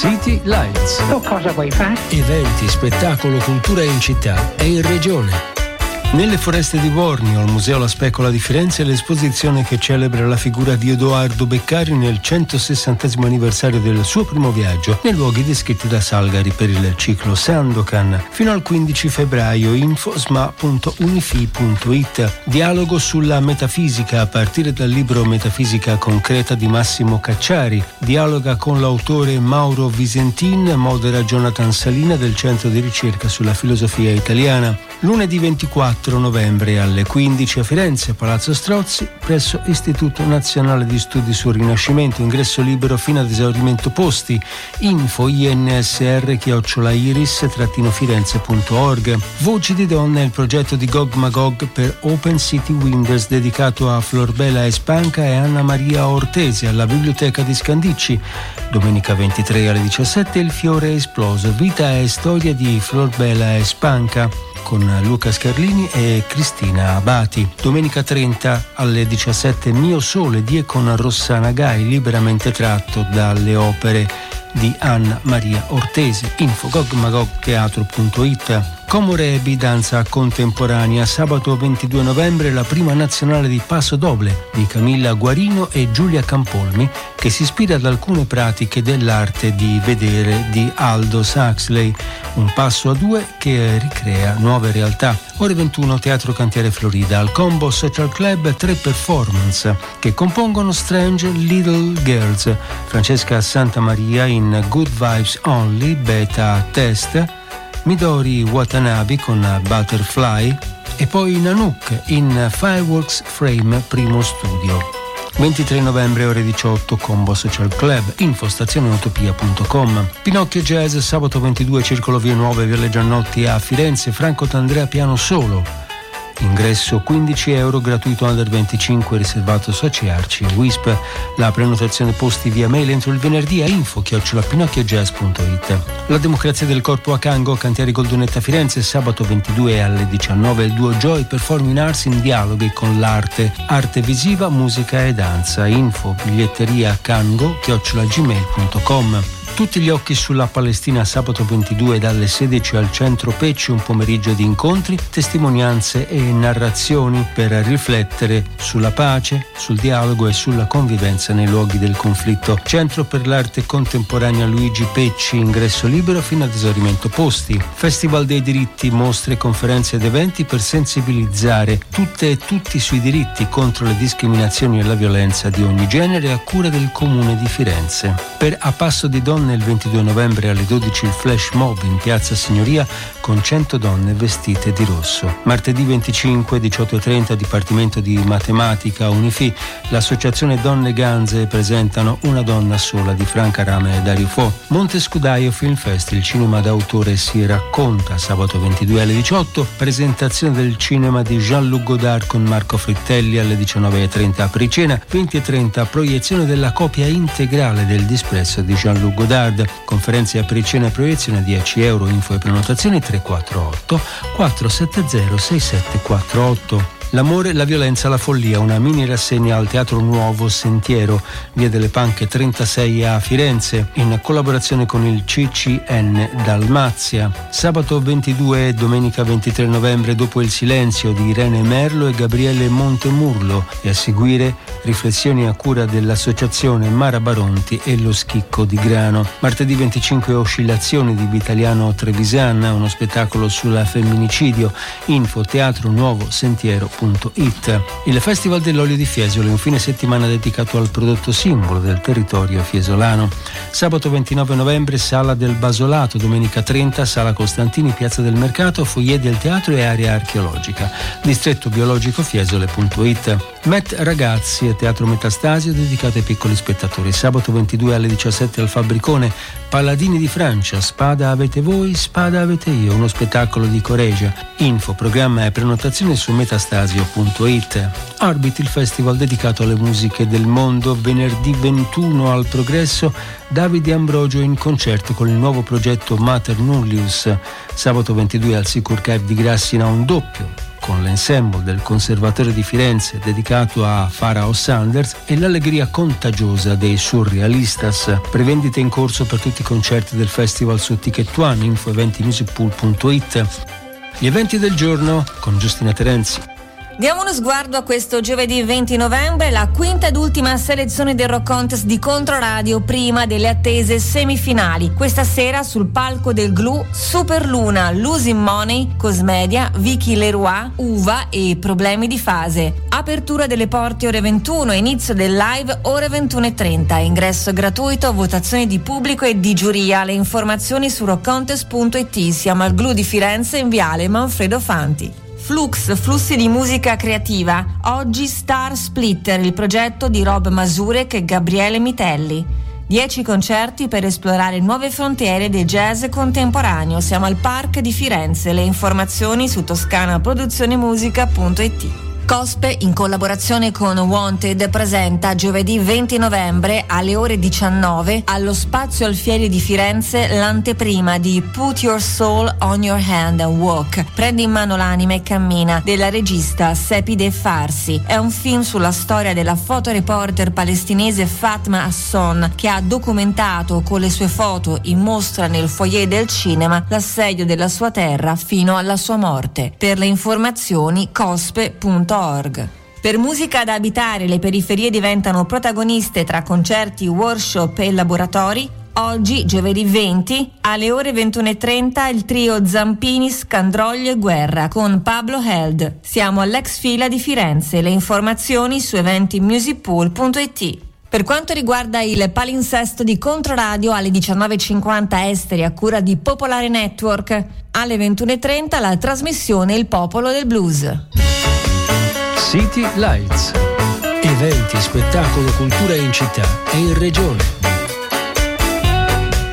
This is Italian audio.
City Lights. Cosa vuoi fare? Eventi, spettacolo, cultura in città e in regione. Nelle foreste di Bormio, al Museo La Specola di Firenze, l'esposizione che celebra la figura di Edoardo Beccari nel 160° anniversario del suo primo viaggio nei luoghi descritti da Salgari per il ciclo Sandokan. Fino al 15 febbraio, info.sma.unifi.it. Dialogo sulla metafisica a partire dal libro Metafisica concreta di Massimo Cacciari. Dialoga con l'autore Mauro Visentin, modera Jonathan Salina del Centro di Ricerca sulla Filosofia Italiana. Lunedì 24 novembre alle 15 a Firenze, Palazzo Strozzi, presso Istituto Nazionale di Studi sul Rinascimento, ingresso libero fino ad esaurimento posti. Info insr-iris-firenze.org. Voci di donne è il progetto di Gog Magog per Open City Winders dedicato a Florbela Espanca e Anna Maria Ortesi alla Biblioteca di Scandicci. Domenica 23 alle 17 Il fiore è esploso, vita e storia di Florbela Espanca con Luca Scarlini e Cristina Abati. Domenica 30 alle 17 Mio Sole di e con Rossana Gai, liberamente tratto dalle opere di Anna Maria Ortesi. Info gogmagogteatro.it. Comorebi, danza contemporanea, sabato 22 novembre la prima nazionale di Passo Doble di Camilla Guarino e Giulia Campolmi, che si ispira ad alcune pratiche dell'arte di vedere di Aldous Huxley, un passo a due che ricrea nuove realtà. Ore 21 Teatro Cantiere Florida, al Combo Social Club 3 performance che compongono Strange Little Girls, Francesca Santamaria in Good Vibes Only, beta test, Midori Watanabe con Butterfly e poi Nanook in Fireworks Frame primo studio. 23 novembre ore 18 Combo Social Club, info stazioneutopia.com. Pinocchio Jazz sabato 22 Circolo Vie Nuove, Viale Giannotti a Firenze, Franco D'Andrea piano solo. Ingresso €15, gratuito under 25, riservato soci Arci e Wisp. La prenotazione posti via mail entro il venerdì a info@pinocchiojazz.it. La democrazia del corpo a Cango, Cantieri Goldunetta Firenze, sabato 22 alle 19 il duo Joy Performing Arts in dialoghi con l'arte, arte visiva, musica e danza. Info biglietteria cango@gmail.com. Tutti gli occhi sulla Palestina sabato 22 dalle 16 al centro Pecci, un pomeriggio di incontri, testimonianze e narrazioni per riflettere sulla pace, sul dialogo e sulla convivenza nei luoghi del conflitto. Centro per l'arte contemporanea Luigi Pecci, ingresso libero fino ad esaurimento posti. Festival dei diritti, mostre, conferenze ed eventi per sensibilizzare tutte e tutti sui diritti contro le discriminazioni e la violenza di ogni genere a cura del Comune di Firenze. Per A Passo di Donne il 22 novembre alle 12 il flash mob in Piazza Signoria con 100 donne vestite di rosso. Martedì 25 18:30 Dipartimento di Matematica Unifi, l'associazione Donne Ganze presentano Una donna sola di Franca Rame e Dario Fo. Montescudaio Film Fest, il cinema d'autore si racconta, sabato 22 alle 18, presentazione del cinema di Jean-Luc Godard con Marco Frittelli alle 19:30 Apricena, 20:30 proiezione della copia integrale del Dispresso di Jean-Luc Godard. Conferenze a Apricena e proiezione €10, info e prenotazioni 348 470 6748. L'amore, la violenza, la follia, una mini rassegna al Teatro Nuovo Sentiero, via delle Panche 36 a Firenze, in collaborazione con il CCN Dalmazia. Sabato 22 e domenica 23 novembre Dopo il silenzio di Irene Merlo e Gabriele Montemurlo, e a seguire riflessioni a cura dell'associazione Mara Baronti e Lo Schicco di Grano. Martedì 25 Oscillazioni di Vitaliano Trevisan, uno spettacolo sul femminicidio, info teatronuovosentiero.it. Il Festival dell'Olio di Fiesole, un fine settimana dedicato al prodotto simbolo del territorio fiesolano. Sabato 29 novembre Sala del Basolato, domenica 30 Sala Costantini, Piazza del Mercato, foyer del teatro e area archeologica. Distretto biologico fiesole.it. Met Ragazzi e Teatro Metastasio dedicato ai piccoli spettatori. Sabato 22 alle 17 al Fabbricone, Paladini di Francia, Spada avete voi, spada avete io, uno spettacolo di Coregia. Info, programma e prenotazione su metastasio.it. Arbit, il festival dedicato alle musiche del mondo, venerdì 21 al Progresso, Davide Ambrogio in concerto con il nuovo progetto Mater Nullius. Sabato 22 al Sicur Cave di Grassina un doppio con l'ensemble del Conservatorio di Firenze dedicato a Pharao Sanders e l'allegria contagiosa dei Surrealistas. Prevendite in corso per tutti i concerti del festival su Ticket One, info.eventimusicpool.it. Gli eventi del giorno con Giustina Terenzi. Diamo uno sguardo a questo giovedì 20 novembre, la quinta ed ultima selezione del Rock Contest di Controradio prima delle attese semifinali. Questa sera sul palco del Glu, Super Luna, Losing Money, Cosmedia, Vicky Leroy, Uva e Problemi di Fase. Apertura delle porte ore 21, inizio del live ore 21:30. Ingresso gratuito, votazioni di pubblico e di giuria. Le informazioni su rockcontest.it. Siamo al Glu di Firenze in viale Manfredo Fanti. Flux, flussi di musica creativa. Oggi Star Splitter, il progetto di Rob Masurek e Gabriele Mitelli. 10 concerti per esplorare nuove frontiere del jazz contemporaneo. Siamo al Park di Firenze. Le informazioni su toscanaproduzionemusica.it. Cospe, in collaborazione con Wanted, presenta giovedì 20 novembre alle ore 19 allo Spazio Alfieri di Firenze l'anteprima di Put Your Soul on Your Hand and Walk. Prendi in mano l'anima e cammina, della regista Sepide Farsi. È un film sulla storia della fotoreporter palestinese Fatma Hasson, che ha documentato con le sue foto in mostra nel foyer del cinema l'assedio della sua terra fino alla sua morte. Per le informazioni cospe.org. Per musica da abitare, le periferie diventano protagoniste tra concerti, workshop e laboratori. Oggi, giovedì 20, alle ore 21:30, il trio Zampini, Scandroglio e Guerra con Pablo Held. Siamo all'ex Fila di Firenze. Le informazioni su eventimusicpool.it. Per quanto riguarda il palinsesto di Controradio, alle 19:50 esteri a cura di Popolare Network. Alle 21:30 la trasmissione Il Popolo del Blues. City Lights. Eventi, spettacolo, cultura in città e in regione.